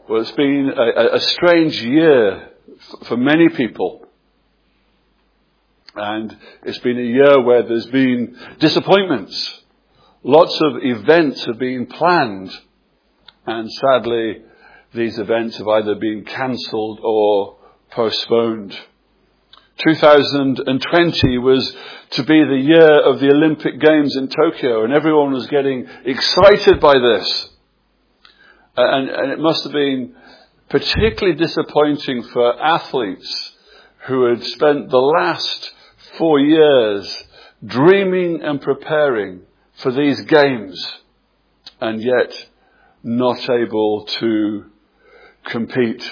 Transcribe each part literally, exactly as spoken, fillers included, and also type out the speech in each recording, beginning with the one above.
Well, it's been a, a strange year f- for many people. And it's been a year where there's been disappointments. Lots of events have been planned. And sadly, these events have either been cancelled or postponed. two thousand twenty was to be the year of the Olympic Games in Tokyo, and everyone was getting excited by this. And, and it must have been particularly disappointing for athletes who had spent the last four years dreaming and preparing for these games, and yet not able to compete.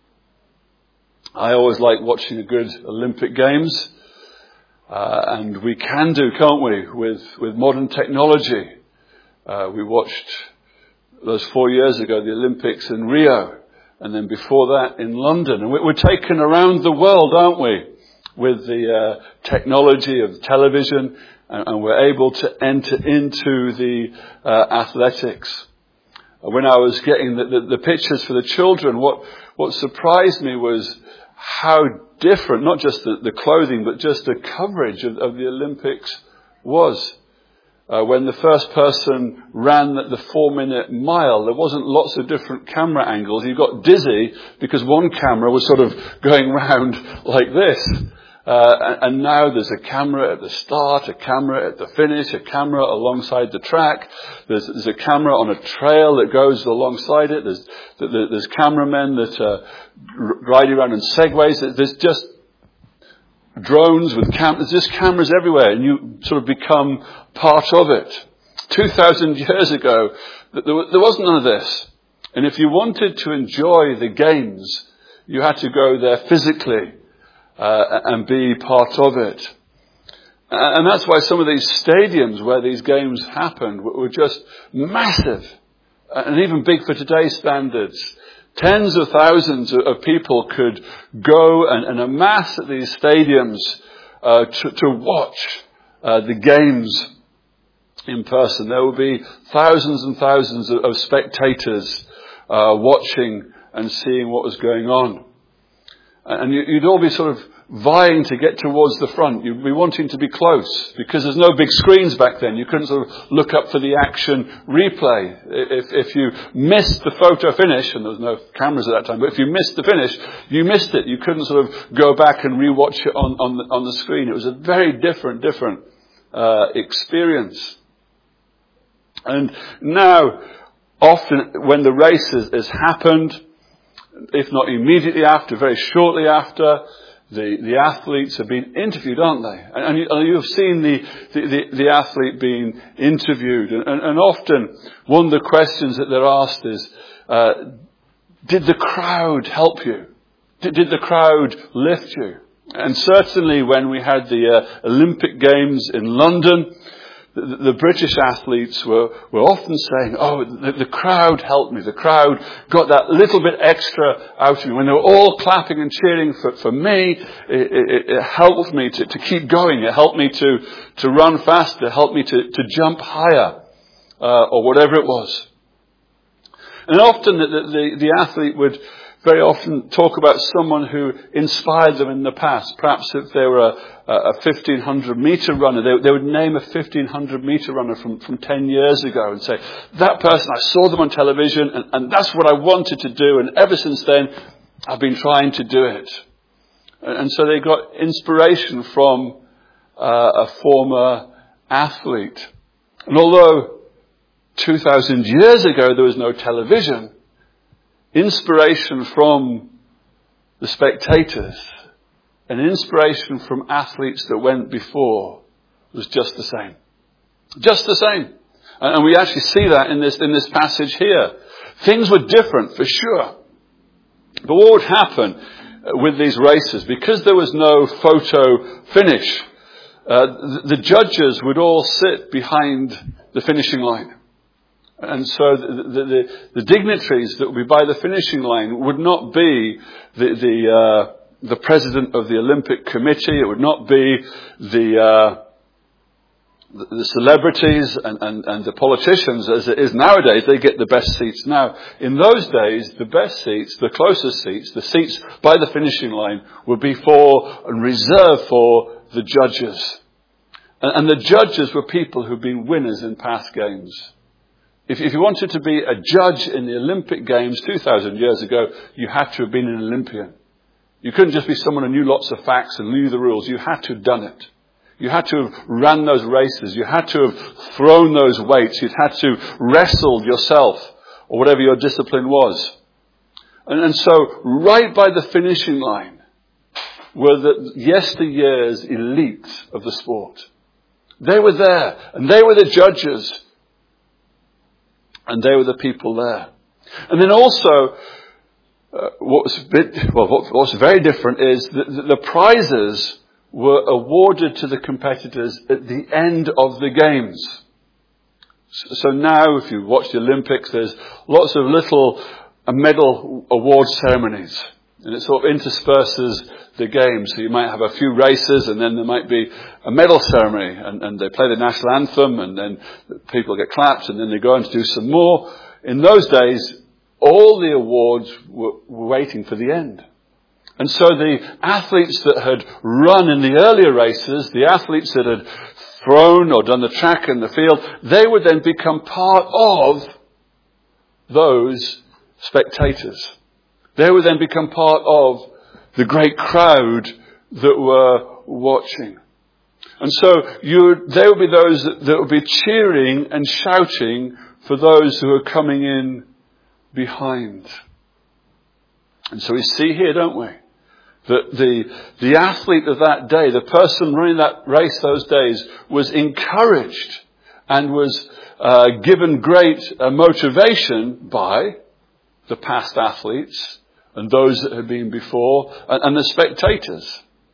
I always like watching a good Olympic Games, uh, and we can do, can't we, with, with modern technology. Uh, we watched those four years ago, the Olympics in Rio, and then before that in London. And we're taken around the world, aren't we, with the uh, technology of television, and, and we're able to enter into the uh, athletics. When I was getting the, the, the pictures for the children, what, what surprised me was how different, not just the, the clothing, but just the coverage of, of the Olympics was. Uh, when the first person ran the four-minute mile, there wasn't lots of different camera angles. You got dizzy because one camera was sort of going round like this. Uh, and, and now there's a camera at the start, a camera at the finish, a camera alongside the track. There's, there's a camera on a trail that goes alongside it. There's, there's cameramen that are riding around in segways. There's just drones with cam- there's just cameras everywhere, and you sort of become part of it. Two thousand years ago, there, there wasn't none of this. And if you wanted to enjoy the games, you had to go there physically uh, and be part of it. And that's why some of these stadiums where these games happened were just massive, and even big for today's standards. Tens of thousands of people could go and, and amass at these stadiums uh, to, to watch uh, the games in person. There would be thousands and thousands of, of spectators uh, watching and seeing what was going on. And you, you'd all be sort of vying to get towards the front. You'd be wanting to be close because there's no big screens back then. You couldn't sort of look up for the action replay. If, if you missed the photo finish, and there was no cameras at that time, but if you missed the finish, you missed it. You couldn't sort of go back and rewatch it on, on, the, on the screen. It was a very different, different uh, experience. And now, often when the race has, has happened, if not immediately after, very shortly after, The, the athletes have been interviewed, aren't they? And, and, you, and you've seen the, the, the, the athlete being interviewed. And, and, and often one of the questions that they're asked is, uh, did the crowd help you? Did, did the crowd lift you? And certainly when we had the uh, Olympic Games in London, the, the British athletes were, were often saying, oh, the, the crowd helped me. The crowd got that little bit extra out of me. When they were all clapping and cheering for, for me, it, it, it helped me to, to keep going. It helped me to, to run faster. It helped me to, to jump higher, uh, or whatever it was. And often the, the, the athlete would very often talk about someone who inspired them in the past. Perhaps if they were a, a fifteen hundred metre runner, they, they would name a fifteen hundred metre runner from, from ten years ago and say, that person, I saw them on television and, and that's what I wanted to do. And ever since then, I've been trying to do it. And, and so they got inspiration from uh, a former athlete. And although two thousand years ago there was no television, inspiration from the spectators and inspiration from athletes that went before was just the same. Just the same. And we actually see that in this, in this passage here. Things were different for sure. But what would happen with these races? Because there was no photo finish, uh, the, the judges would all sit behind the finishing line. And so the, the, the, the dignitaries that would be by the finishing line would not be the the, uh, the president of the Olympic Committee. It would not be the uh, the, the celebrities and, and, and the politicians, as it is nowadays, they get the best seats now. In those days, the best seats, the closest seats, the seats by the finishing line would be for and reserved for the judges. And, and the judges were people who'd been winners in past games. If, if you wanted to be a judge in the Olympic Games two thousand years ago, you had to have been an Olympian. You couldn't just be someone who knew lots of facts and knew the rules. You had to have done it. You had to have ran those races. You had to have thrown those weights. You'd had to have wrestled yourself or whatever your discipline was. And, and so right by the finishing line were the yesteryear's elite of the sport. They were there and they were the judges and they were the people there. And then also, Uh, what's a bit, well, what, what's very different is that the, the prizes were awarded to the competitors at the end of the games. So, so now, if you watch the Olympics, there's lots of little uh, medal award ceremonies, and it sort of intersperses the games. So you might have a few races, and then there might be a medal ceremony, and, and they play the national anthem, and then people get clapped, and then they go on to do some more. In those days, all the awards were waiting for the end. And so the athletes that had run in the earlier races, the athletes that had thrown or done the track in the field, they would then become part of those spectators. They would then become part of the great crowd that were watching. And so you, they would be those that, that would be cheering and shouting for those who are coming in behind. And so we see here, don't we, that the the athlete of that day, the person running that race those days, was encouraged and was uh, given great uh, motivation by the past athletes and those that had been before and, and the spectators.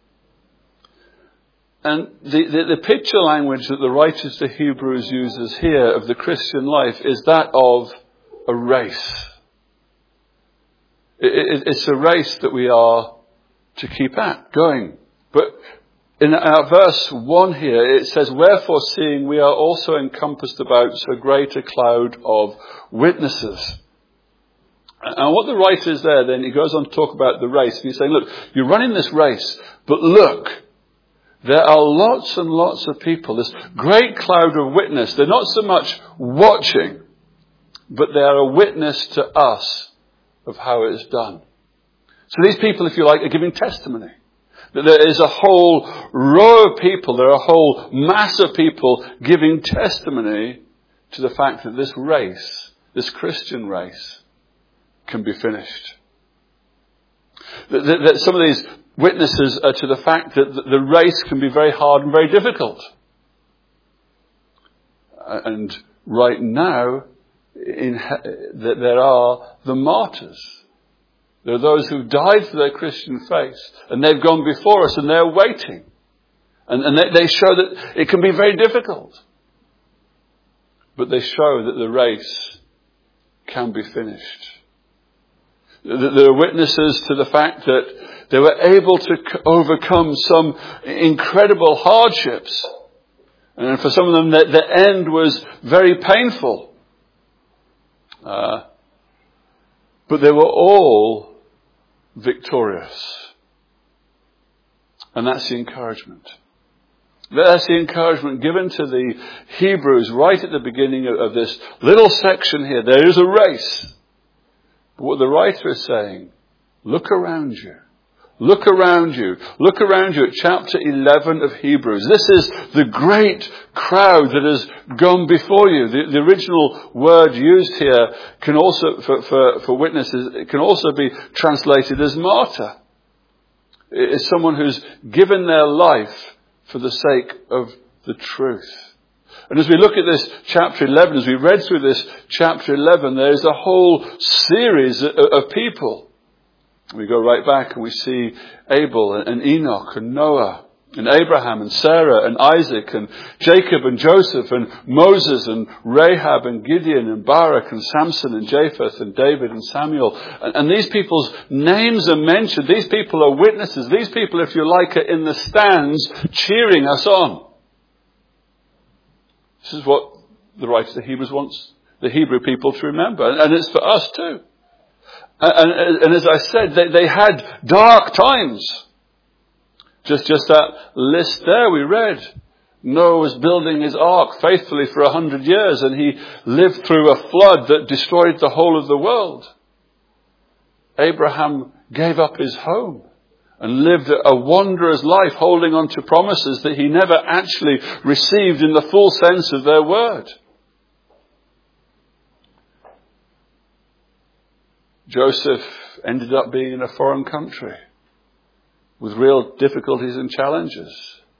And the, the, the picture language that the writer to Hebrews uses here of the Christian life is that of a race. It's a race that we are to keep at, going. But in our verse one here, it says, "Wherefore, seeing we are also encompassed about so great a cloud of witnesses." And what the writer is there, then he goes on to talk about the race. And he's saying, look, you're running this race, but look, there are lots and lots of people, this great cloud of witness. They're not so much watching, but they are a witness to us of how it is done. So these people, if you like, are giving testimony. That there is a whole row of people, there are a whole mass of people giving testimony to the fact that this race, this Christian race, can be finished. That, that, that some of these witnesses are to the fact that the race can be very hard and very difficult. And right now, In, that there are the martyrs. There are those who died for their Christian faith, and they've gone before us, and they're waiting. And, and they, they show that it can be very difficult. But they show that the race can be finished. There are witnesses to the fact that they were able to overcome some incredible hardships. And for some of them, the, the end was very painful. Uh, but they were all victorious. And that's the encouragement. That's the encouragement given to the Hebrews right at the beginning of, of this little section here. There is a race. But what the writer is saying, look around you. Look around you. Look around you at chapter eleven of Hebrews. This is the great crowd that has gone before you. The, the original word used here can also, for, for, for witnesses, it can also be translated as martyr. It is someone who's given their life for the sake of the truth. And as we look at this chapter eleven, as we read through this chapter eleven, there is a whole series of, of people. We go right back and we see Abel and Enoch and Noah and Abraham and Sarah and Isaac and Jacob and Joseph and Moses and Rahab and Gideon and Barak and Samson and Japheth and David and Samuel. And, and these people's names are mentioned. These people are witnesses. These people, if you like, are in the stands cheering us on. This is what the writer of the Hebrews wants the Hebrew people to remember. And it's for us too. And, and, and as I said, they, they had dark times. Just, just that list there we read. Noah was building his ark faithfully for a hundred years, and he lived through a flood that destroyed the whole of the world. Abraham gave up his home and lived a wanderer's life, holding on to promises that he never actually received in the full sense of their word. Joseph ended up being in a foreign country with real difficulties and challenges.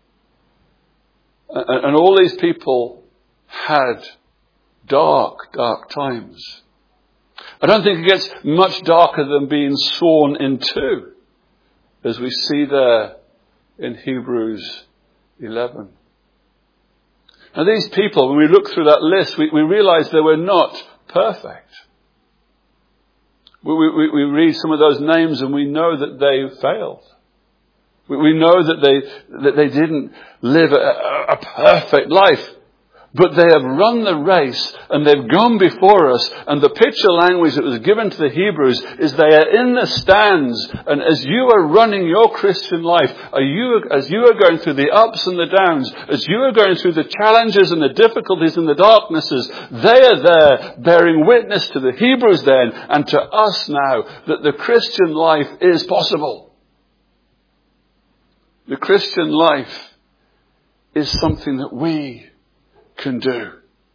And all these people had dark, dark times. I don't think it gets much darker than being sawn in two, as we see there in Hebrews eleven. Now these people, when we look through that list, we, we realize they were not perfect. We, we, we read some of those names and we know that they failed. We know that they that they didn't live a, a perfect life, but they have run the race and they've gone before us. And the picture language that was given to the Hebrews is they are in the stands. And as you are running your Christian life, are you, as you are going through the ups and the downs, as you are going through the challenges and the difficulties and the darknesses, they are there bearing witness to the Hebrews then and to us now that the Christian life is possible. The Christian life is something that we can do.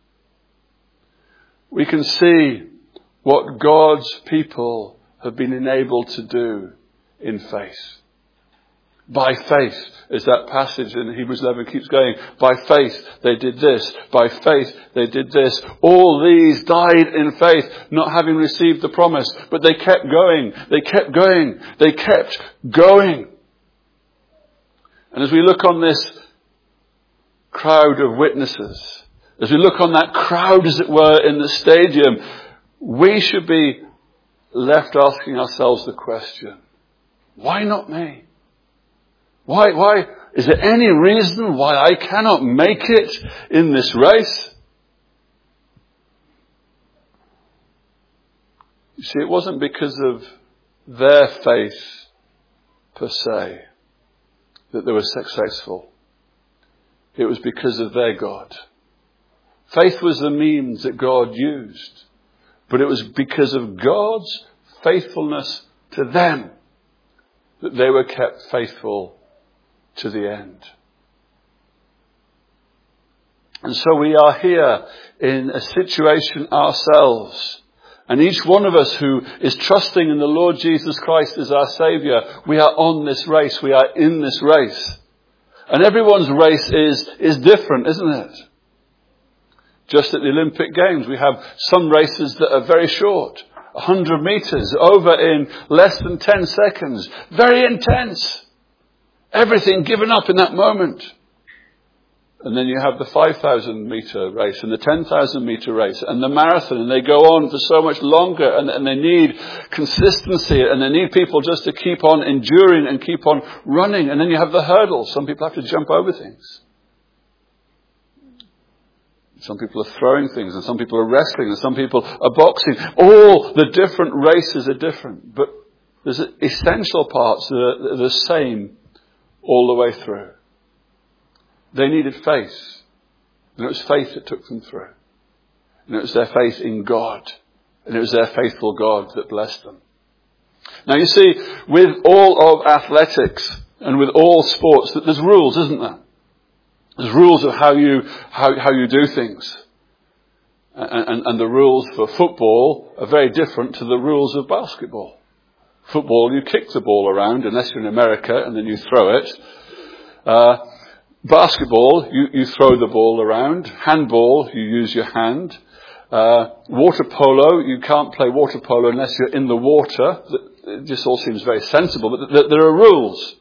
We can see what God's people have been enabled to do in faith. By faith, as that passage in Hebrews eleven keeps going, by faith they did this, by faith they did this. All these died in faith, not having received the promise, but they kept going, they kept going, they kept going. And as we look on this crowd of witnesses, as we look on that crowd, as it were, in the stadium, we should be left asking ourselves the question, why not me? Why, why, is there any reason why I cannot make it in this race? You see, it wasn't because of their faith per se that they were successful. It was because of their God. Faith was the means that God used, but it was because of God's faithfulness to them that they were kept faithful to the end. And so we are here in a situation ourselves. And each one of us who is trusting in the Lord Jesus Christ as our Saviour, we are on this race. We are in this race. And everyone's race is, is different, isn't it? Just at the Olympic Games, we have some races that are very short. one hundred metres, over in less than ten seconds. Very intense. Everything given up in that moment. And then you have the five thousand metre race and the ten thousand metre race and the marathon, and they go on for so much longer, and, and they need consistency, and they need people just to keep on enduring and keep on running. And then you have the hurdle. Some people have to jump over things. Some people are throwing things, and some people are wrestling, and some people are boxing. All the different races are different, but there's essential parts that are the same all the way through. They needed faith. And it was faith that took them through. And it was their faith in God. And it was their faithful God that blessed them. Now you see, with all of athletics and with all sports, that there's rules, isn't there? There's rules of how you, how, how you do things. And, and, and the rules for football are very different to the rules of basketball. Football, you kick the ball around, unless you're in America, and then you throw it. Uh, Basketball, you, you throw the ball around. Handball, you use your hand. Uh, water polo, you can't play water polo unless you're in the water. It just all seems very sensible, but th- there are rules.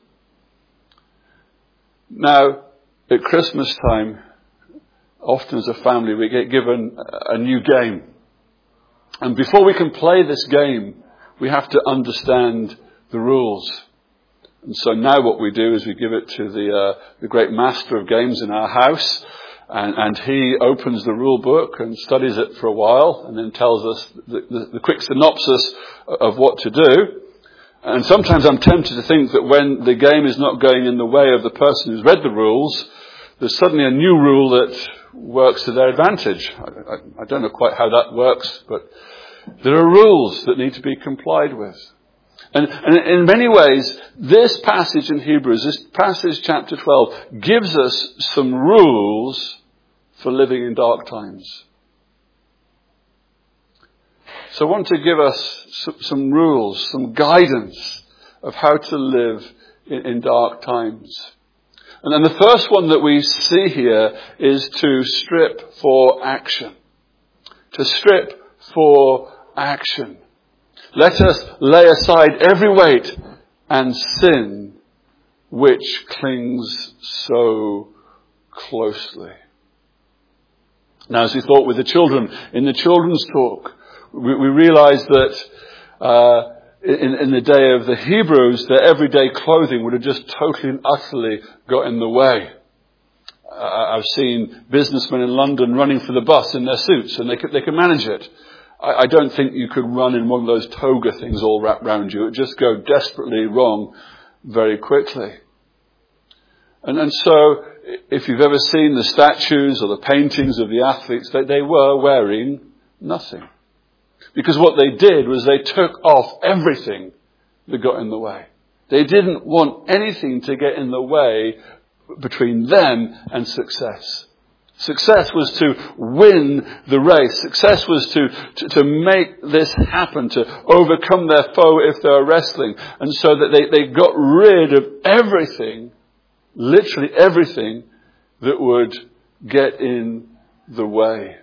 Now, at Christmas time, often as a family, we get given a new game. And before we can play this game, we have to understand the rules. And so now what we do is we give it to the uh, the great master of games in our house, And, and he opens the rule book and studies it for a while and then tells us the, the, the quick synopsis of what to do. And sometimes I'm tempted to think that when the game is not going in the way of the person who's read the rules, there's suddenly a new rule that works to their advantage. I, I, I don't know quite how that works, but there are rules that need to be complied with. And, and in many ways, this passage in Hebrews, this passage chapter twelve, gives us some rules for living in dark times. So I want to give us some, some rules, some guidance of how to live in, in dark times. And then the first one that we see here is to strip for action. To strip for action. Let us lay aside every weight and sin which clings so closely. Now, as we thought with the children, in the children's talk, we, we realized that uh, in, in the day of the Hebrews, their everyday clothing would have just totally and utterly got in the way. Uh, I've seen businessmen in London running for the bus in their suits, and they could, they could manage it. I don't think you could run in one of those toga things all wrapped around you. It would just go desperately wrong very quickly. And, and so, if you've ever seen the statues or the paintings of the athletes, they, they were wearing nothing. Because what they did was they took off everything that got in the way. They didn't want anything to get in the way between them and success. Success was to win the race. Success was to, to, to make this happen, to overcome their foe if they were wrestling. And so that they, they got rid of everything, literally everything, that would get in the way.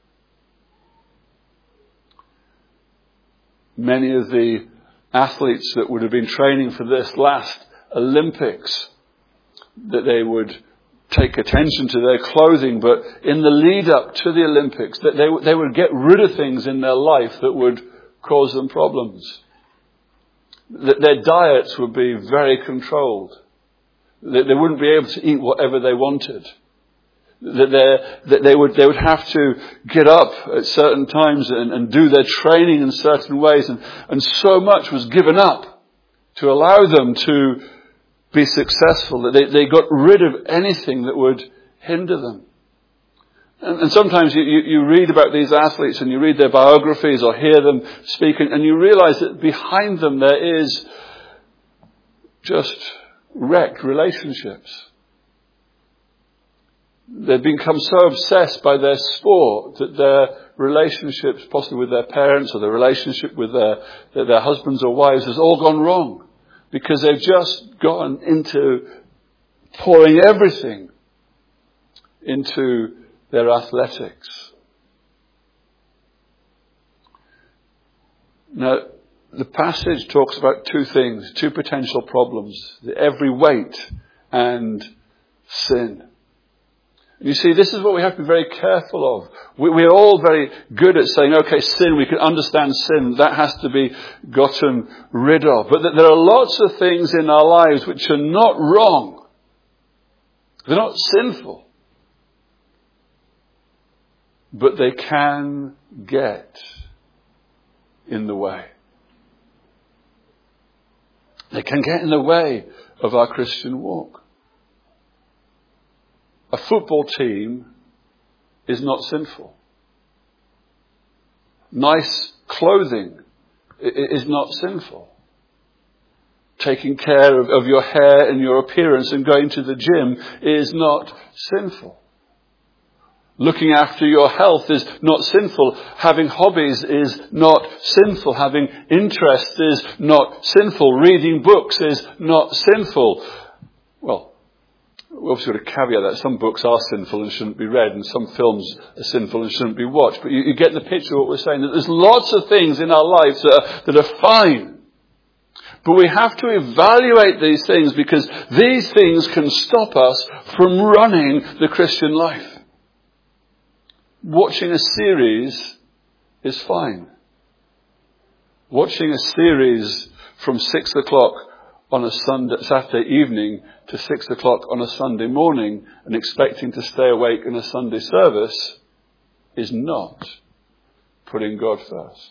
Many of the athletes that would have been training for this last Olympics, that they would take attention to their clothing, but in the lead up to the Olympics, that they, they would get rid of things in their life that would cause them problems. That their diets would be very controlled. That they wouldn't be able to eat whatever they wanted. That, that they would they would have to get up at certain times and, and do their training in certain ways, and, and so much was given up to allow them to be successful, that they, they got rid of anything that would hinder them. And, and sometimes you, you, you read about these athletes and you read their biographies or hear them speak, and, and you realize that behind them there is just wrecked relationships. They've become so obsessed by their sport that their relationships, possibly with their parents or their relationship with their, their, their husbands or wives, has all gone wrong. Because they've just gone into pouring everything into their athletics. Now, the passage talks about two things, two potential problems. The every weight and sin. You see, this is what we have to be very careful of. We, we're all very good at saying, okay, sin, we can understand sin. That has to be gotten rid of. But there are lots of things in our lives which are not wrong. They're not sinful. But they can get in the way. They can get in the way of our Christian walk. A football team is not sinful. Nice clothing is not sinful. Taking care of, of your hair and your appearance and going to the gym is not sinful. Looking after your health is not sinful. Having hobbies is not sinful. Having interests is not sinful. Reading books is not sinful. Well, we obviously got to caveat that some books are sinful and shouldn't be read, and some films are sinful and shouldn't be watched. But you, you get the picture of what we're saying. That there's lots of things in our lives that are, that are fine. But we have to evaluate these things, because these things can stop us from running the Christian life. Watching a series is fine. Watching a series from six o'clock on a Sunday, Saturday evening to six o'clock on a Sunday morning and expecting to stay awake in a Sunday service is not putting God first.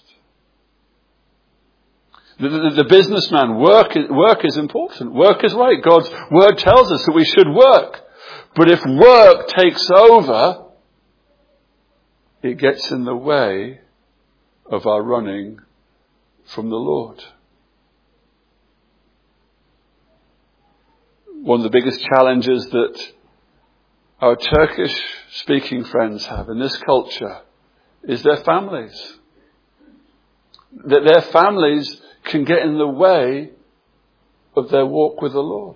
The, the, the businessman, work, work is important. Work is right. God's word tells us that we should work. But if work takes over, it gets in the way of our running from the Lord. One of the biggest challenges that our Turkish-speaking friends have in this culture is their families. That their families can get in the way of their walk with the Lord.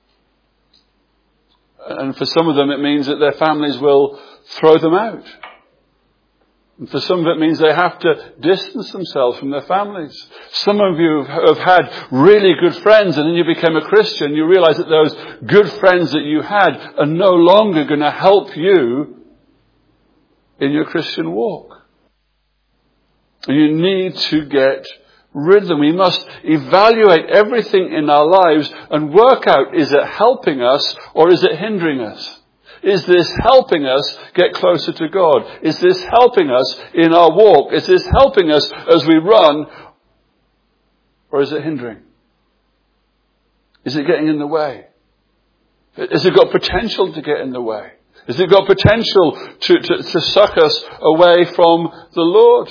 And for some of them it means that their families will throw them out. And for some of it means they have to distance themselves from their families. Some of you have had really good friends, and then you became a Christian. You realize that those good friends that you had are no longer going to help you in your Christian walk. You need to get rid of them. We must evaluate everything in our lives and work out, is it helping us or is it hindering us? Is this helping us get closer to God? Is this helping us in our walk? Is this helping us as we run? Or is it hindering? Is it getting in the way? Has it got potential to get in the way? Has it got potential to, to, to suck us away from the Lord?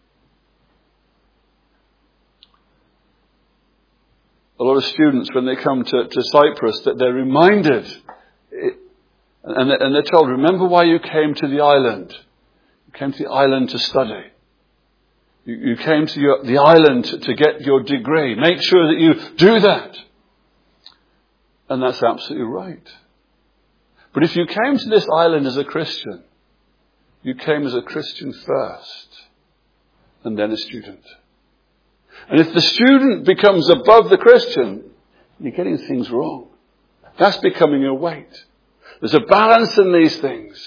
A lot of students, when they come to, to Cyprus, that they're reminded, it, and, they're, and they're told, remember why you came to the island. You came to the island to study. You, you came to your, the island to, to get your degree. Make sure that you do that. And that's absolutely right. But if you came to this island as a Christian, you came as a Christian first, and then a student. And if the student becomes above the Christian, you're getting things wrong. That's becoming a weight. There's a balance in these things.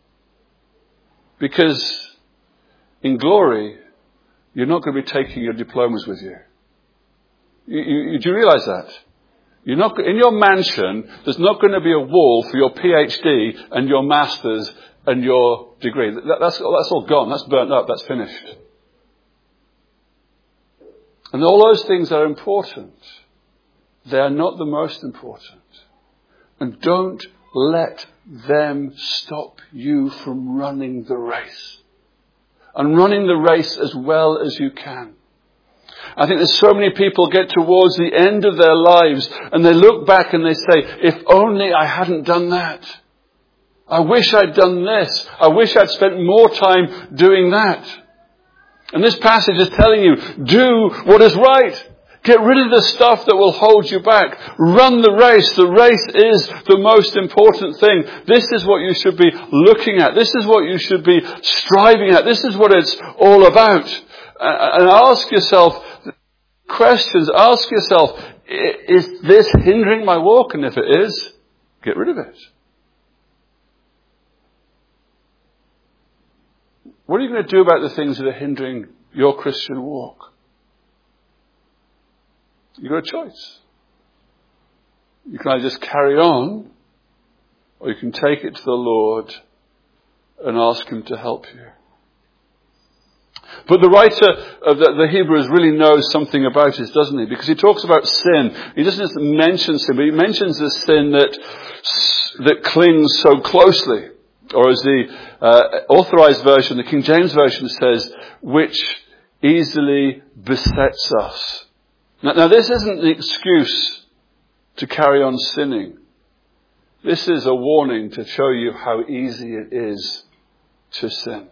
Because in glory, you're not going to be taking your diplomas with you. You, you. Do you realize that? You're not, in your mansion, there's not going to be a wall for your PhD and your master's and your degree. That, that's, that's all gone. That's burnt up. That's finished. And all those things are important. They are not the most important. And don't let them stop you from running the race. And running the race as well as you can. I think there's so many people get towards the end of their lives and they look back and they say, if only I hadn't done that. I wish I'd done this. I wish I'd spent more time doing that. And this passage is telling you, do what is right. Get rid of the stuff that will hold you back. Run the race. The race is the most important thing. This is what you should be looking at. This is what you should be striving at. This is what it's all about. And ask yourself questions. Ask yourself, is this hindering my walk? And if it is, get rid of it. What are you going to do about the things that are hindering your Christian walk? You've got a choice. You can either just carry on, or you can take it to the Lord and ask Him to help you. But the writer of the, the Hebrews really knows something about this, doesn't he? Because he talks about sin. He doesn't just mention sin, but he mentions the sin that, that clings so closely. Or as the uh, authorized version, the King James Version says, which easily besets us. Now, now this isn't the excuse to carry on sinning. This is a warning to show you how easy it is to sin.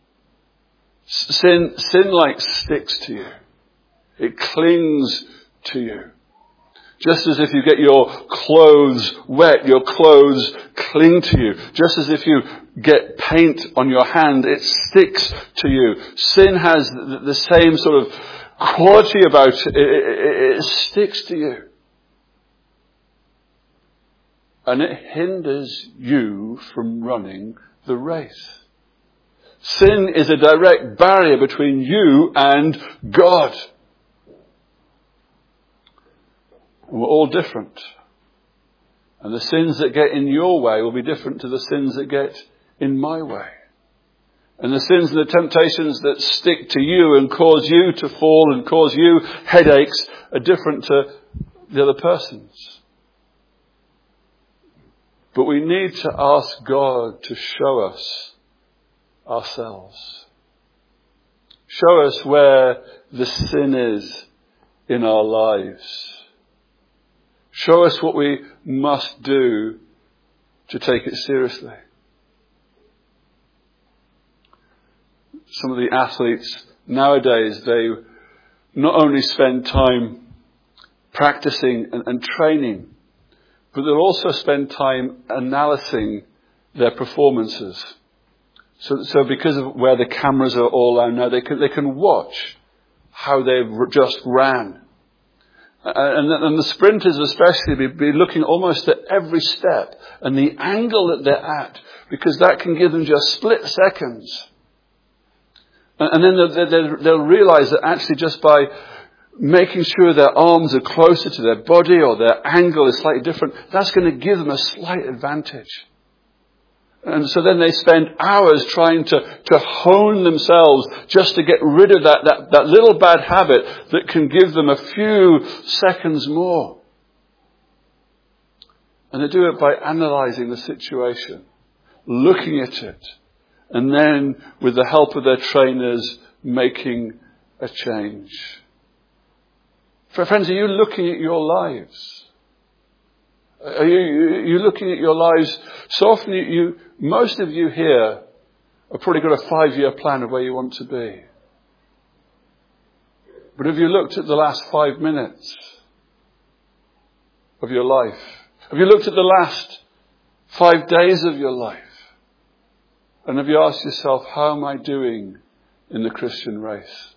Sin, sin like sticks to you. It clings to you. Just as if you get your clothes wet, your clothes cling to you. Just as if you get paint on your hand, it sticks to you. Sin has the same sort of quality about it. It, it, it sticks to you. And it hinders you from running the race. Sin is a direct barrier between you and God. And we're all different. And the sins that get in your way will be different to the sins that get in my way. And the sins and the temptations that stick to you and cause you to fall and cause you headaches are different to the other person's. But we need to ask God to show us ourselves. Show us where the sin is in our lives. Show us what we must do to take it seriously. Some of the athletes nowadays, they not only spend time practicing and, and training, but they'll also spend time analysing their performances. So, so because of where the cameras are all out now, they can, they can watch how they've just ran. And, and the sprinters especially be, be looking almost at every step and the angle that they're at, because that can give them just split seconds. And then they'll, they'll, they'll realize that actually just by making sure their arms are closer to their body or their angle is slightly different, that's going to give them a slight advantage. And so then they spend hours trying to, to hone themselves just to get rid of that, that, that little bad habit that can give them a few seconds more. And they do it by analysing the situation, looking at it, and then, with the help of their trainers, making a change. Friends, are you looking at your lives? Are you, are you looking at your lives? So often, you, you, most of you here have probably got a five-year plan of where you want to be. But have you looked at the last five minutes of your life? Have you looked at the last five days of your life? And have you asked yourself, how am I doing in the Christian race?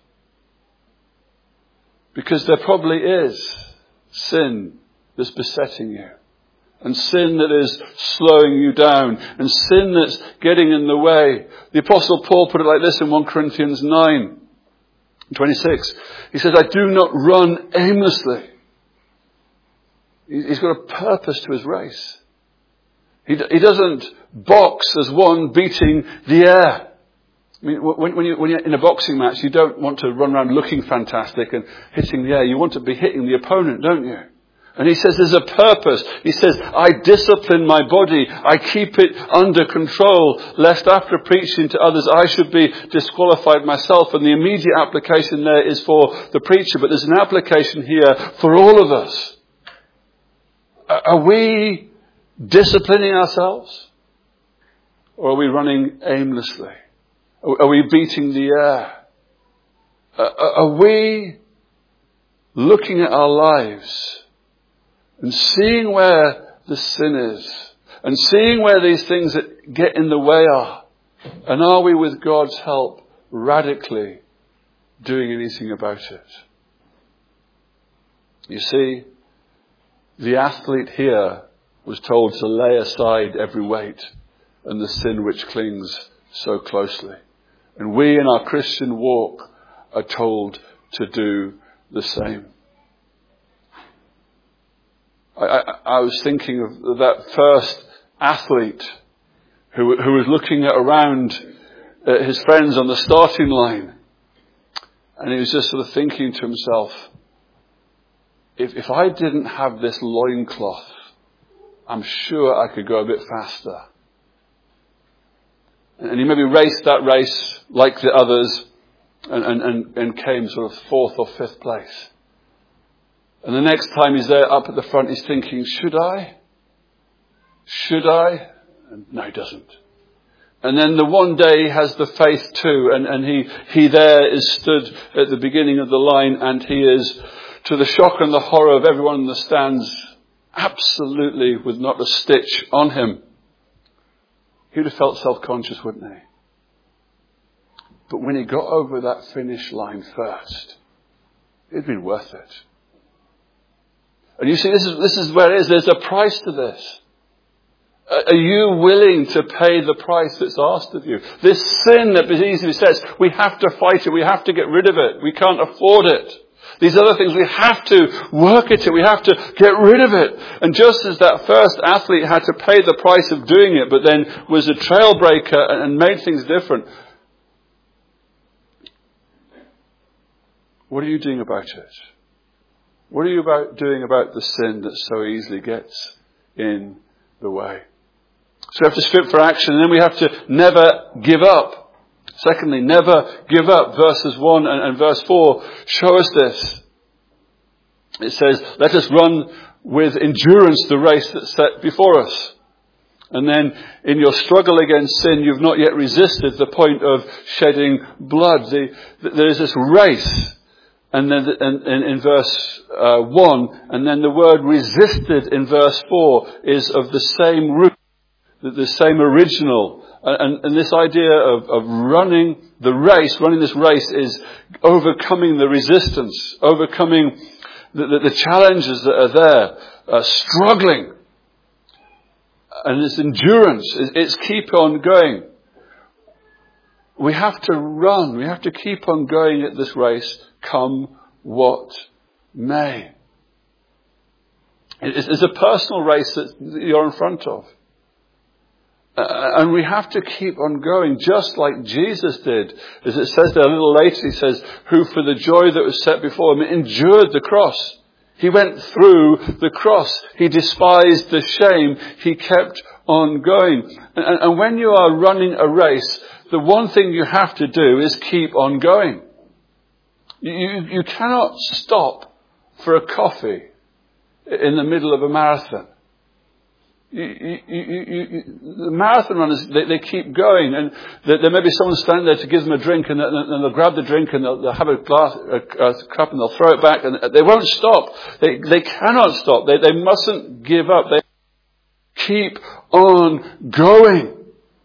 Because there probably is sin that's besetting you. And sin that is slowing you down. And sin that's getting in the way. The Apostle Paul put it like this in First Corinthians nine, twenty-six. He says, I do not run aimlessly. He's got a purpose to his race. He, he doesn't box as one beating the air. I mean, when, when, you, when you're in a boxing match, you don't want to run around looking fantastic and hitting the air. You want to be hitting the opponent, don't you? And he says there's a purpose. He says, I discipline my body. I keep it under control, lest after preaching to others, I should be disqualified myself. And the immediate application there is for the preacher. But there's an application here for all of us. Are we disciplining ourselves? Or are we running aimlessly? Are we beating the air? Are we looking at our lives and seeing where the sin is and seeing where these things that get in the way are? And are we, with God's help, radically doing anything about it? You see, the athlete here was told to lay aside every weight and the sin which clings so closely. And we in our Christian walk are told to do the same. I, I, I was thinking of that first athlete who, who was looking at around at his friends on the starting line. And he was just sort of thinking to himself, if, if I didn't have this loincloth, I'm sure I could go a bit faster. And he maybe raced that race like the others and, and, and, and came sort of fourth or fifth place. And the next time he's there up at the front, he's thinking, should I? Should I? And no, he doesn't. And then the one day he has the faith too, and, and he, he there is stood at the beginning of the line, and he is, to the shock and the horror of everyone in the stands, absolutely with not a stitch on him. He would have felt self-conscious, wouldn't he? But when he got over that finish line first, it'd been worth it. And you see, this is, this is where it is. There's a price to this. Are you willing to pay the price that's asked of you? This sin that easily says, we have to fight it, we have to get rid of it, we can't afford it. These other things, we have to work at it. We have to get rid of it. And just as that first athlete had to pay the price of doing it, but then was a trailbreaker and made things different, what are you doing about it? What are you about doing about the sin that so easily gets in the way? So we have to strip for action, and then we have to never give up. Secondly, never give up. Verses one and, and verse four show us this. It says, let us run with endurance the race that's set before us. And then in your struggle against sin, you've not yet resisted the point of shedding blood. The, the, there is this race. And then in, in, in verse uh, one, and then the word resisted in verse four is of the same root, the, the same original. And, and this idea of, of running the race, running this race is overcoming the resistance, overcoming the, the, the challenges that are there, uh, struggling. And it's endurance, it's keep on going. We have to run, we have to keep on going at this race, come what may. It's, it's a personal race that you're in front of. Uh, and we have to keep on going, just like Jesus did. As it says there a little later, he says, who for the joy that was set before him endured the cross. He went through the cross. He despised the shame. He kept on going. And, and when you are running a race, the one thing you have to do is keep on going. You, you cannot stop for a coffee in the middle of a marathon. You, you, you, you, the marathon runners, they, they keep going, and there, there may be someone standing there to give them a drink, and, and they'll grab the drink and they'll, they'll have a glass, a, a cup, and they'll throw it back, and they won't stop. They, they cannot stop. They, they mustn't give up. They keep on going.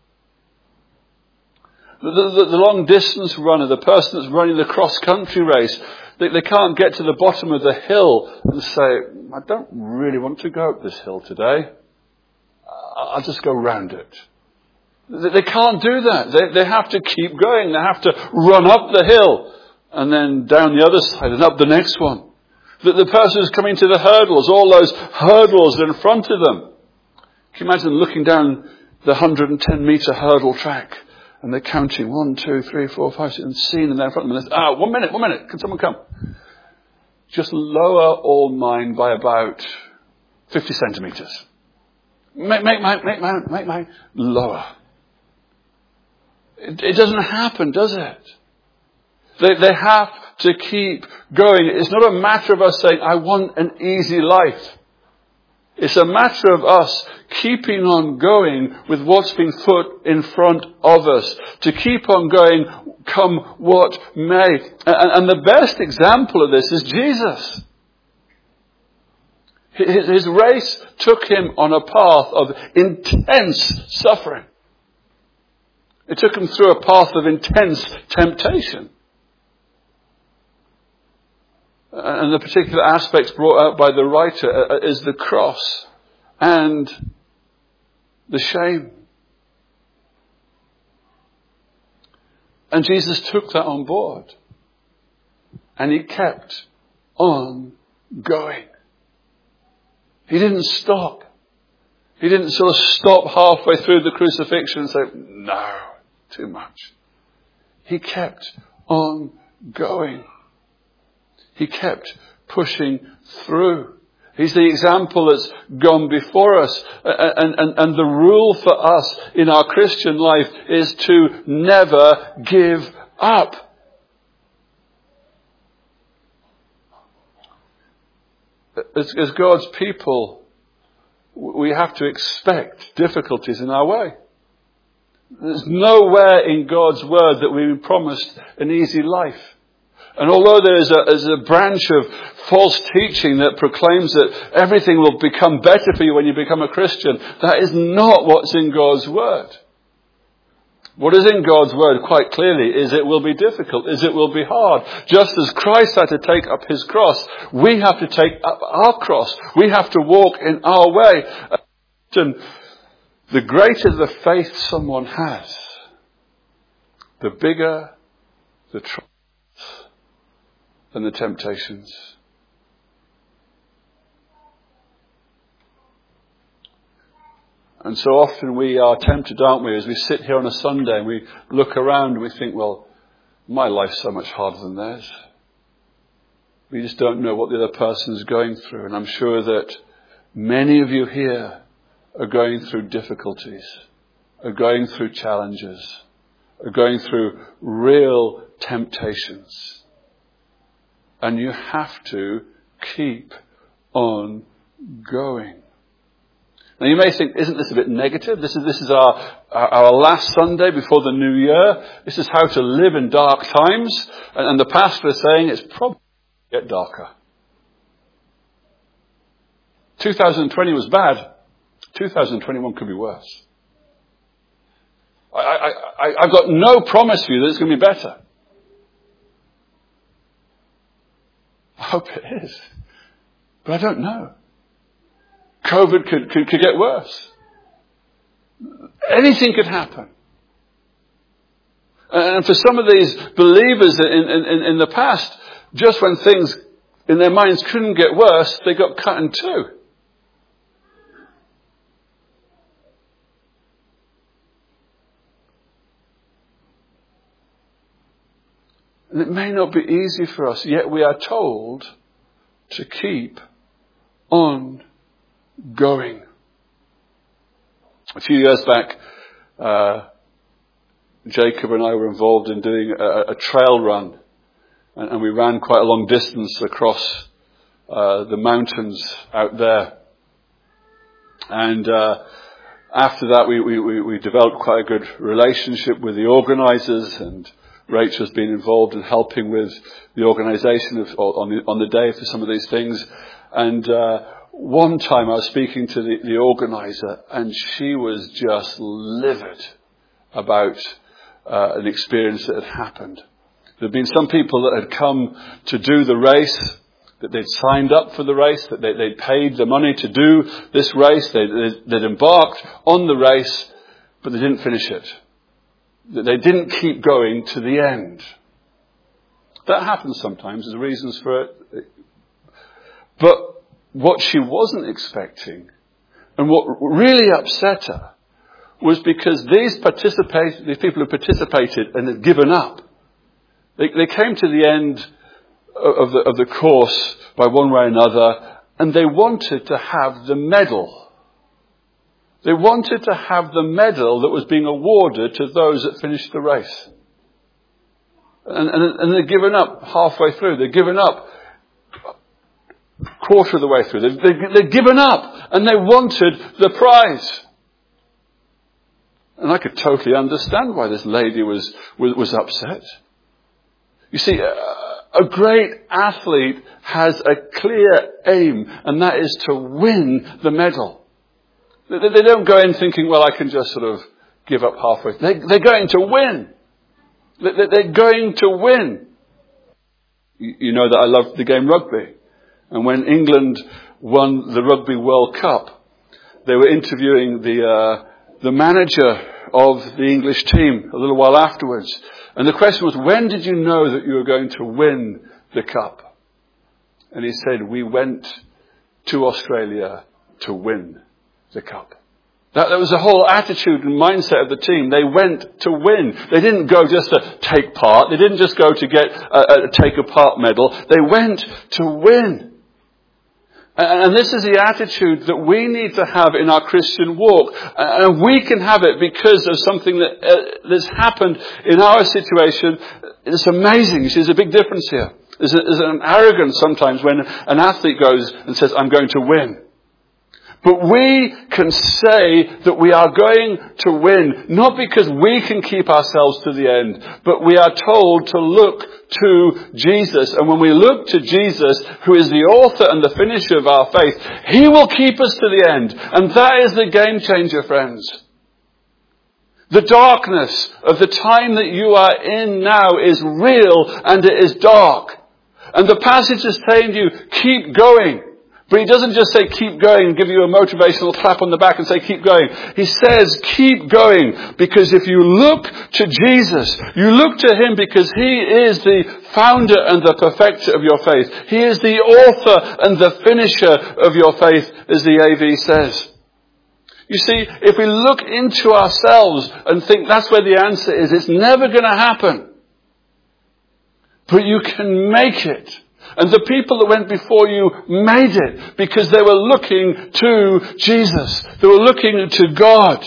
The, the, the long distance runner, the person that's running the cross country race, they, they can't get to the bottom of the hill and say, I don't really want to go up this hill today. I'll just go round it. They can't do that. They, they have to keep going. They have to run up the hill and then down the other side and up the next one. The, the person who's coming to the hurdles, all those hurdles in front of them. Can you imagine looking down the one hundred ten metre hurdle track and they're counting one, two, three, four, five, six, and seeing them there in front of them. And ah, one minute, one minute. Can someone come? Just lower all mine by about fifty centimetres. Make, make mine, make mine, make mine lower. It, it doesn't happen, does it? They, they have to keep going. It's not a matter of us saying, I want an easy life. It's a matter of us keeping on going with what's been put in front of us. To keep on going, come what may. And, and the best example of this is Jesus. His race took him on a path of intense suffering. It took him through a path of intense temptation. And the particular aspects brought out by the writer is the cross and the shame. And Jesus took that on board. And he kept on going. He didn't stop. He didn't sort of stop halfway through the crucifixion and say, no, too much. He kept on going. He kept pushing through. He's the example that's gone before us. And, and, and the rule for us in our Christian life is to never give up. As, as God's people, we have to expect difficulties in our way. There's nowhere in God's word that we've been promised an easy life. And although there is a, is a branch of false teaching that proclaims that everything will become better for you when you become a Christian, that is not what's in God's word. What is in God's word quite clearly is it will be difficult, is it will be hard. Just as Christ had to take up his cross, we have to take up our cross. We have to walk in our way. And the greater the faith someone has, the bigger the trials, and the temptations. And so often we are tempted, aren't we, as we sit here on a Sunday and we look around and we think, well, my life's so much harder than theirs. We just don't know what the other person is going through. And I'm sure that many of you here are going through difficulties, are going through challenges, are going through real temptations. And you have to keep on going. Now you may think, isn't this a bit negative? This is this is our, our our last Sunday before the new year. This is how to live in dark times. And, and the pastor is saying it's probably going to get darker. two thousand twenty was bad. two thousand twenty-one could be worse. I, I, I, I've got no promise for you that it's going to be better. I hope it is. But I don't know. COVID could, could, could get worse. Anything could happen. And for some of these believers in, in, in the past, just when things in their minds couldn't get worse, they got cut in two. And it may not be easy for us, yet we are told to keep on going. A few years back, uh, Jacob and I were involved in doing a, a trail run, and, and we ran quite a long distance across uh, the mountains out there. And uh, after that, we, we, we developed quite a good relationship with the organisers, and Rachel's been involved in helping with the organisation of, on, the, on the day for some of these things. And uh, one time I was speaking to the, the organiser, and she was just livid about uh, an experience that had happened. There had been some people that had come to do the race, that they'd signed up for the race, that they, they'd paid the money to do this race, they, they'd, they'd embarked on the race, but they didn't finish it. That they didn't keep going to the end. That happens sometimes. There's reasons for it. But what she wasn't expecting, and what really upset her, was because these participate, these people who participated and had given up, they, they came to the end of the, of the course by one way or another, and they wanted to have the medal. They wanted to have the medal that was being awarded to those that finished the race. And, and, and they'd given up halfway through. They'd given up quarter of the way through. They'd, they'd, they'd given up, and they wanted the prize. And I could totally understand why this lady was, was, was upset. You see, a, a great athlete has a clear aim, and that is to win the medal. They, they don't go in thinking, well, I can just sort of give up halfway. They, they're going to win. They, they're going to win. You, you know that I love the game rugby. And when England won the Rugby World Cup, they were interviewing the uh, the manager of the English team a little while afterwards. And the question was, when did you know that you were going to win the cup? And he said, we went to Australia to win the cup. That, that was the whole attitude and mindset of the team. They went to win. They didn't go just to take part. They didn't just go to get a, a take a part medal. They went to win. And this is the attitude that we need to have in our Christian walk. And we can have it because of something that uh, that's happened in our situation. It's amazing. You see, there's a big difference here. There's, a, there's an arrogance sometimes when an athlete goes and says, I'm going to win. But we can say that we are going to win, not because we can keep ourselves to the end, but we are told to look to Jesus. And when we look to Jesus, who is the author and the finisher of our faith, He will keep us to the end. And that is the game changer, friends. The darkness of the time that you are in now is real, and it is dark. And the passage is saying to you, keep going. But he doesn't just say keep going and give you a motivational clap on the back and say keep going. He says keep going because if you look to Jesus, you look to him because he is the founder and the perfecter of your faith. He is the author and the finisher of your faith, as the A V says. You see, if we look into ourselves and think that's where the answer is, it's never going to happen. But you can make it. And the people that went before you made it because they were looking to Jesus. They were looking to God.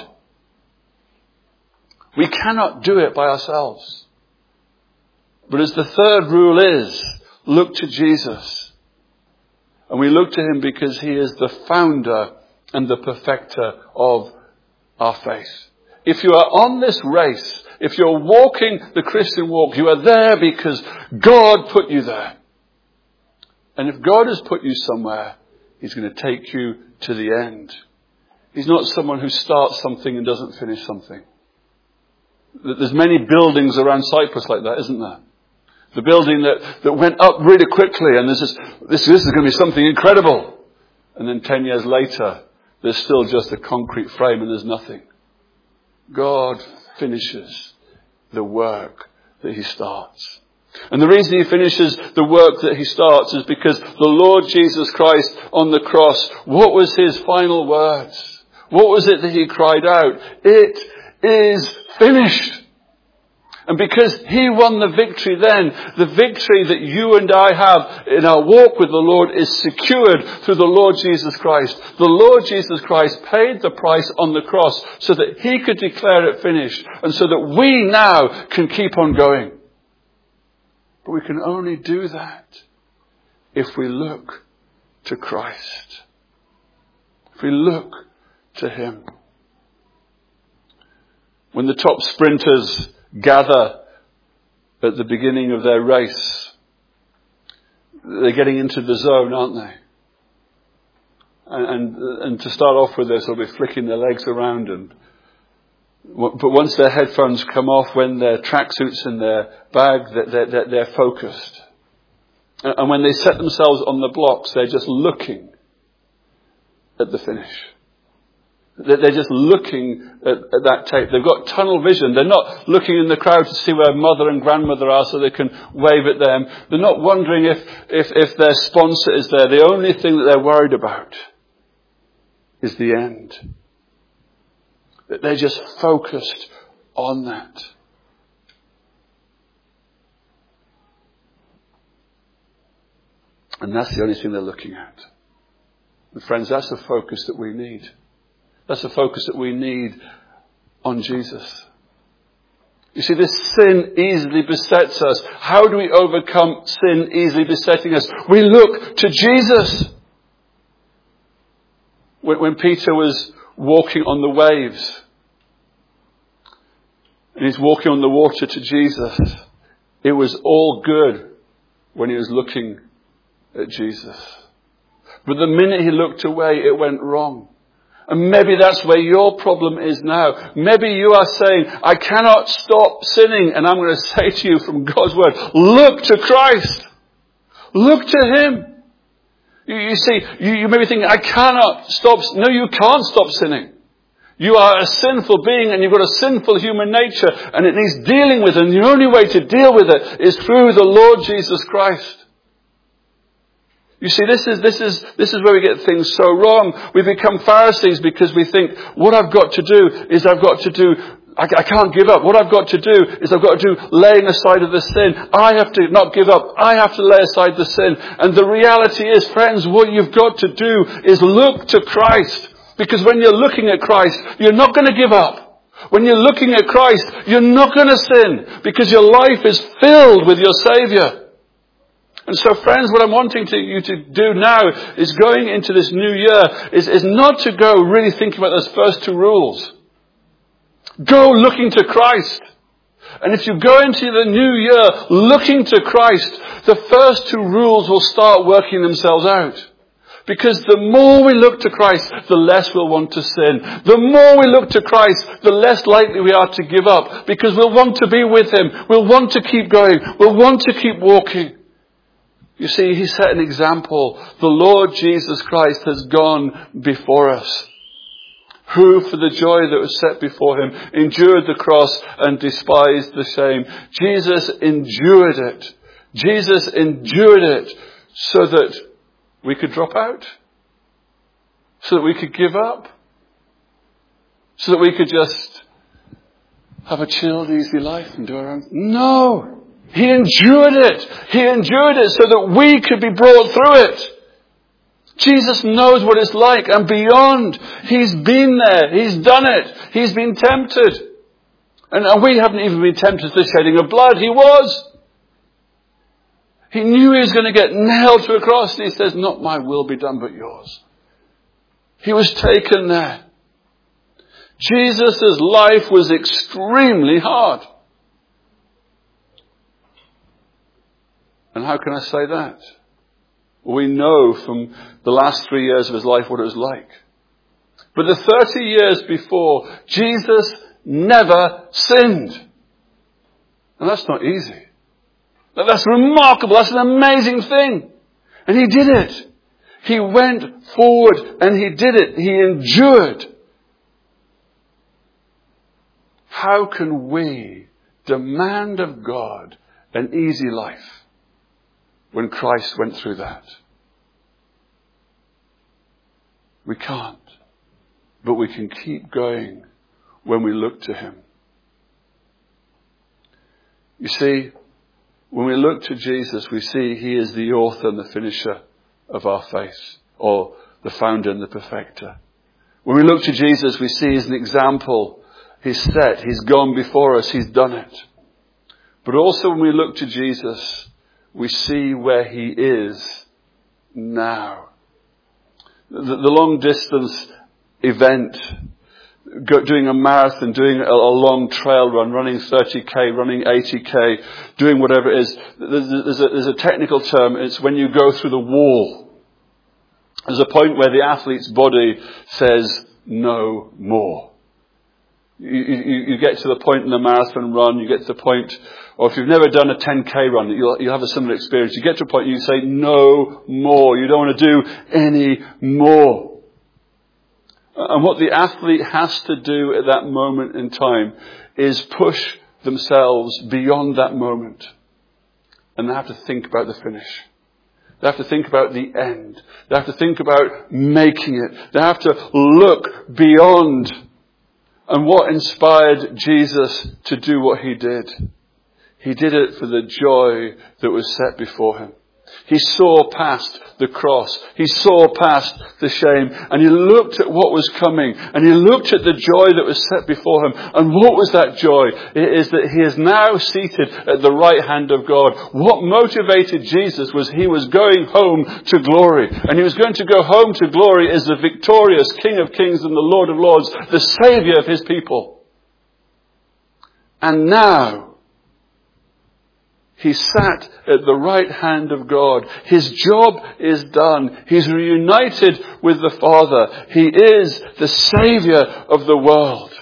We cannot do it by ourselves. But as the third rule is, look to Jesus. And we look to him because he is the founder and the perfecter of our faith. If you are on this race, if you're walking the Christian walk, you are there because God put you there. And if God has put you somewhere, he's going to take you to the end. He's not someone who starts something and doesn't finish something. There's many buildings around Cyprus like that, isn't there? The building that, that went up really quickly and this is, this, this is going to be something incredible. And then ten years later, there's still just a concrete frame and there's nothing. God finishes the work that he starts. And the reason he finishes the work that he starts is because the Lord Jesus Christ on the cross, what was his final words? What was it that he cried out? It is finished. And because he won the victory then, the victory that you and I have in our walk with the Lord is secured through the Lord Jesus Christ. The Lord Jesus Christ paid the price on the cross so that he could declare it finished and so that we now can keep on going. But we can only do that if we look to Christ. If we look to him. When the top sprinters gather at the beginning of their race, they're getting into the zone, aren't they? And, and, and to start off with this, they'll be flicking their legs around and but once their headphones come off, when their tracksuits in their bag, they're, they're, they're focused. And when they set themselves on the blocks, they're just looking at the finish. They're just looking at, at that tape. They've got tunnel vision. They're not looking in the crowd to see where mother and grandmother are so they can wave at them. They're not wondering if, if, if their sponsor is there. The only thing that they're worried about is the end. They're just focused on that. And that's the only thing they're looking at. And friends, that's the focus that we need. That's the focus that we need on Jesus. You see, this sin easily besets us. How do we overcome sin easily besetting us? We look to Jesus. When, when Peter was walking on the waves, and he's walking on the water to Jesus, it was all good when he was looking at Jesus. But the minute he looked away, it went wrong. And maybe that's where your problem is now. Maybe you are saying, I cannot stop sinning. And I'm going to say to you from God's word, look to Christ. Look to him. You, you see, you, you may be thinking, I cannot stop. No, you can't stop sinning. You are a sinful being and you've got a sinful human nature and it needs dealing with. And the only way to deal with it is through the Lord Jesus Christ. You see, this is, this is, this is where we get things so wrong. We become Pharisees because we think what I've got to do is I've got to do, I, I can't give up. What I've got to do is I've got to do laying aside of the sin. I have to not give up. I have to lay aside the sin. And the reality is, friends, what you've got to do is look to Christ. Because when you're looking at Christ, you're not going to give up. When you're looking at Christ, you're not going to sin. Because your life is filled with your Saviour. And so, friends, what I'm wanting to, you to do now is going into this new year is, is not to go really thinking about those first two rules. Go looking to Christ. And if you go into the new year looking to Christ, the first two rules will start working themselves out. Because the more we look to Christ, the less we'll want to sin. The more we look to Christ, the less likely we are to give up. Because we'll want to be with him. We'll want to keep going. We'll want to keep walking. You see, he set an example. The Lord Jesus Christ has gone before us, who for the joy that was set before him endured the cross and despised the shame. Jesus endured it. Jesus endured it so that we could drop out, so that we could give up, so that we could just have a chilled, easy life and do our own. No! He endured it. He endured it so that we could be brought through it. Jesus knows what it's like and beyond. He's been there. He's done it. He's been tempted. And, and we haven't even been tempted to the shedding of blood. He was. He knew he was going to get nailed to a cross. And he says, not my will be done, but yours. He was taken there. Jesus' life was extremely hard. And how can I say that? We know from the last three years of his life what it was like. But the thirty years before, Jesus never sinned. And that's not easy. That's remarkable. That's an amazing thing. And he did it. He went forward and he did it. He endured. How can we demand of God an easy life when Christ went through that? We can't. But we can keep going when we look to him. You see, when we look to Jesus, we see he is the author and the finisher of our faith, or the founder and the perfecter. When we look to Jesus, we see as an example. He's set. He's gone before us. He's done it. But also when we look to Jesus, we see where he is now. The, the long distance event, go, doing a marathon, doing a, a long trail run, running thirty K, running eighty K, doing whatever it is. There's, there's, a, there's a technical term. It's when you go through the wall. There's a point where the athlete's body says no more. You, you, you get to the point in the marathon run, you get to the point, or if you've never done a ten K run, you'll, you'll have a similar experience. You get to a point you say, no more. You don't want to do any more. And what the athlete has to do at that moment in time is push themselves beyond that moment. And they have to think about the finish. They have to think about the end. They have to think about making it. They have to look beyond. And what inspired Jesus to do what he did? He did it for the joy that was set before him. He saw past the cross. He saw past the shame. And he looked at what was coming. And he looked at the joy that was set before him. And what was that joy? It is that he is now seated at the right hand of God. What motivated Jesus was he was going home to glory. And he was going to go home to glory as the victorious King of Kings and the Lord of Lords, the Saviour of his people. And now, he sat at the right hand of God. His job is done. He's reunited with the Father. He is the Saviour of the world.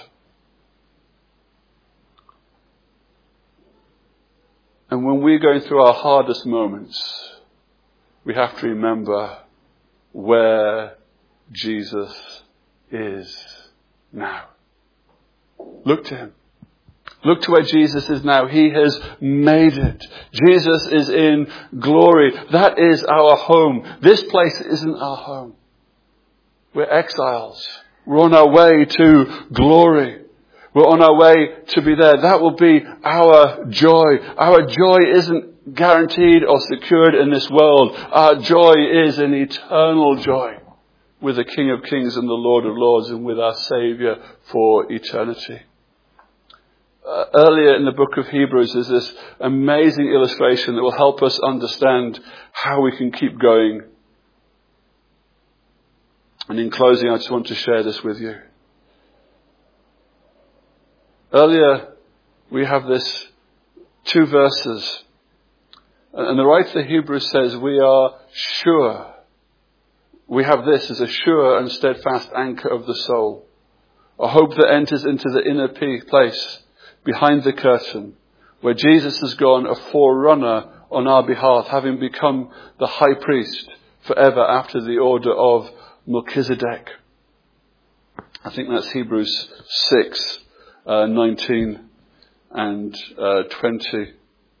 And when we're going through our hardest moments, we have to remember where Jesus is now. Look to him. Look to where Jesus is now. He has made it. Jesus is in glory. That is our home. This place isn't our home. We're exiles. We're on our way to glory. We're on our way to be there. That will be our joy. Our joy isn't guaranteed or secured in this world. Our joy is an eternal joy with the King of Kings and the Lord of Lords and with our Saviour for eternity. Uh, earlier in the book of Hebrews is this amazing illustration that will help us understand how we can keep going. And in closing, I just want to share this with you. Earlier, we have this two verses. And the writer of Hebrews says, we are sure. We have this as a sure and steadfast anchor of the soul. A hope that enters into the inner place behind the curtain, where Jesus has gone a forerunner on our behalf, having become the high priest forever after the order of Melchizedek. I think that's Hebrews six, uh, nineteen and uh, twenty.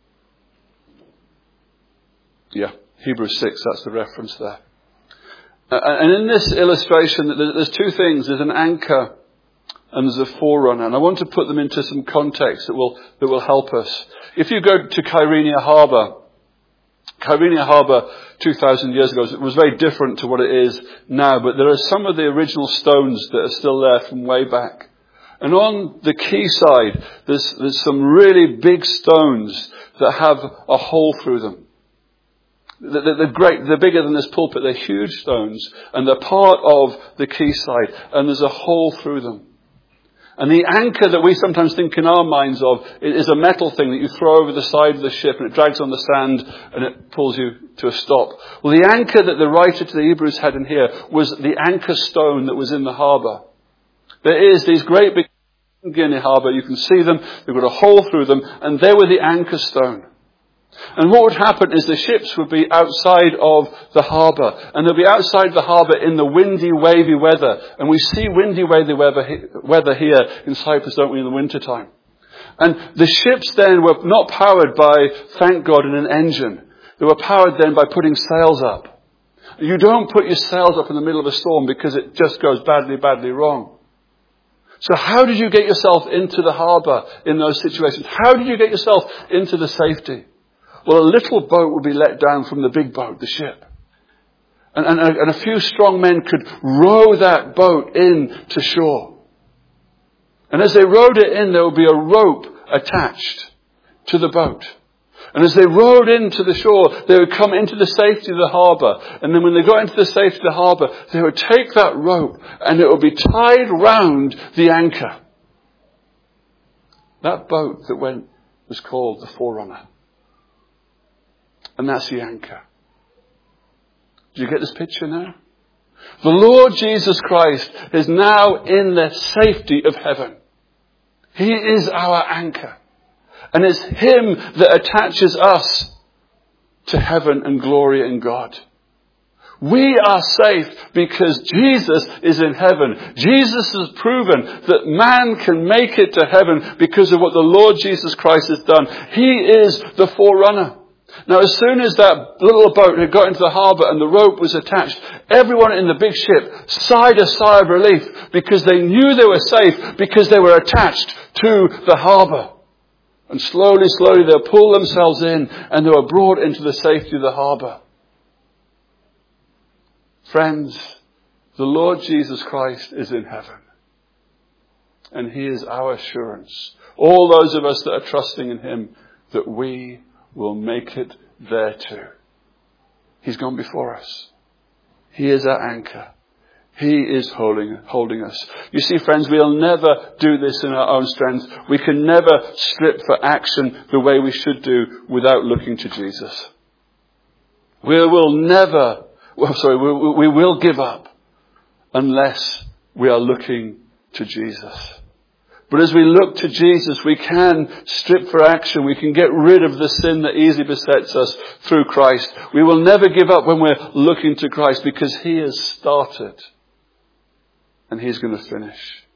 Yeah, Hebrews six, that's the reference there. Uh, and in this illustration, there's two things. There's an anchor and there's a forerunner. And I want to put them into some context that will that will help us. If you go to Kyrenia Harbour, Kyrenia Harbour two thousand years ago, it was very different to what it is now, but there are some of the original stones that are still there from way back. And on the quayside, there's, there's some really big stones that have a hole through them. They're, they're great, they're bigger than this pulpit, they're huge stones, and they're part of the quayside, and there's a hole through them. And the anchor that we sometimes think in our minds of is a metal thing that you throw over the side of the ship and it drags on the sand and it pulls you to a stop. Well, the anchor that the writer to the Hebrews had in here was the anchor stone that was in the harbour. There is these great big in Guinea Harbour, you can see them, they've got a hole through them, and they were the anchor stone. And what would happen is the ships would be outside of the harbour. And they'll be outside the harbour in the windy, wavy weather. And we see windy, wavy weather here in Cyprus, don't we, in the winter time. And the ships then were not powered by, thank God, in an engine. They were powered then by putting sails up. You don't put your sails up in the middle of a storm because it just goes badly, badly wrong. So how did you get yourself into the harbour in those situations? How did you get yourself into the safety? Well, a little boat would be let down from the big boat, the ship. And, and, and a few strong men could row that boat in to shore. And as they rowed it in, there would be a rope attached to the boat. And as they rowed into the shore, they would come into the safety of the harbour. And then when they got into the safety of the harbour, they would take that rope and it would be tied round the anchor. That boat that went was called the Forerunner. And that's the anchor. Do you get this picture now? The Lord Jesus Christ is now in the safety of heaven. He is our anchor. And it's Him that attaches us to heaven and glory in God. We are safe because Jesus is in heaven. Jesus has proven that man can make it to heaven because of what the Lord Jesus Christ has done. He is the forerunner. Now, as soon as that little boat had got into the harbour and the rope was attached, everyone in the big ship sighed a sigh of relief because they knew they were safe because they were attached to the harbour. And slowly, slowly they'll pull themselves in and they were brought into the safety of the harbour. Friends, the Lord Jesus Christ is in heaven. And He is our assurance. All those of us that are trusting in Him, that we will make it there too. He's gone before us. He is our anchor. He is holding, holding us. You see, friends, we'll never do this in our own strength. We can never slip for action the way we should do without looking to Jesus. We will never, well, sorry, we, we will give up unless we are looking to Jesus. But as we look to Jesus, we can strip for action. We can get rid of the sin that easily besets us through Christ. We will never give up when we're looking to Christ because He has started and He's going to finish.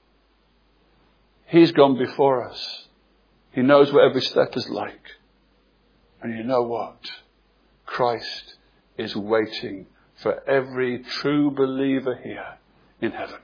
He's gone before us. He knows what every step is like. And you know what? Christ is waiting for every true believer here in heaven.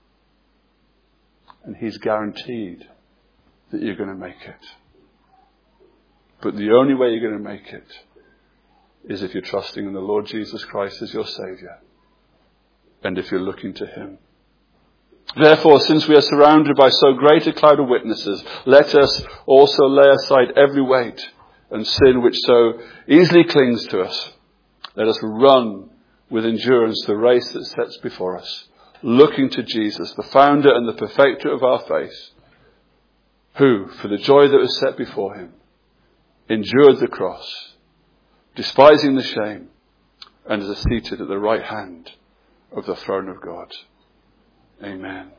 And He's guaranteed that you're going to make it. But the only way you're going to make it is if you're trusting in the Lord Jesus Christ as your Saviour. And if you're looking to Him. Therefore, since we are surrounded by so great a cloud of witnesses, let us also lay aside every weight and sin which so easily clings to us. Let us run with endurance the race that sets before us. Looking to Jesus, the founder and the perfecter of our faith, who, for the joy that was set before Him, endured the cross, despising the shame, and is seated at the right hand of the throne of God. Amen.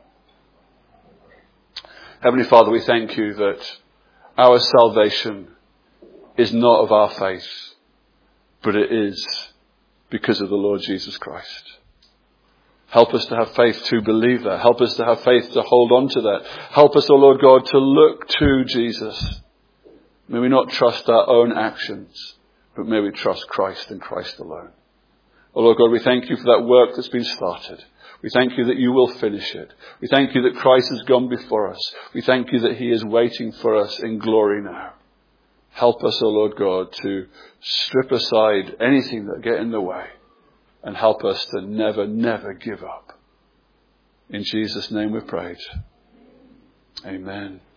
Heavenly Father, we thank You that our salvation is not of our faith, but it is because of the Lord Jesus Christ. Help us to have faith to believe that. Help us to have faith to hold on to that. Help us, O Lord God, to look to Jesus. May we not trust our own actions, but may we trust Christ and Christ alone. O Lord God, we thank you for that work that's been started. We thank you that you will finish it. We thank you that Christ has gone before us. We thank you that he is waiting for us in glory now. Help us, O Lord God, to strip aside anything that get in the way and help us to never, never give up. In Jesus' name we prayed. Amen.